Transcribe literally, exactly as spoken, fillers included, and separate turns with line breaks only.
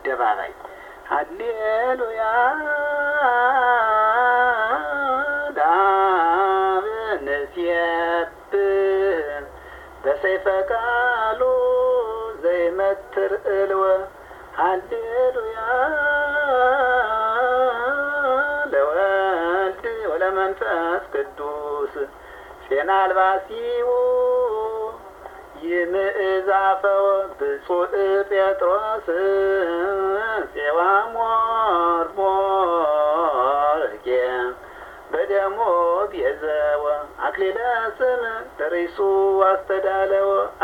አደባባይ ሃሌሉያ ለአብ ንሴብህ በሰይፈ ቃሉ ዘይመትር እልወ ሃሌሉያ ለወልድ ወለመንፈስ ቅዱስ ሴና አልባሲው ይምእዛፈው ብፁዕ ጴጥሮስ ፄዋ ሞርሞርጌ በደሞ ቤዘወ አክሊለ ስም ለርእሱ አስተዳለወ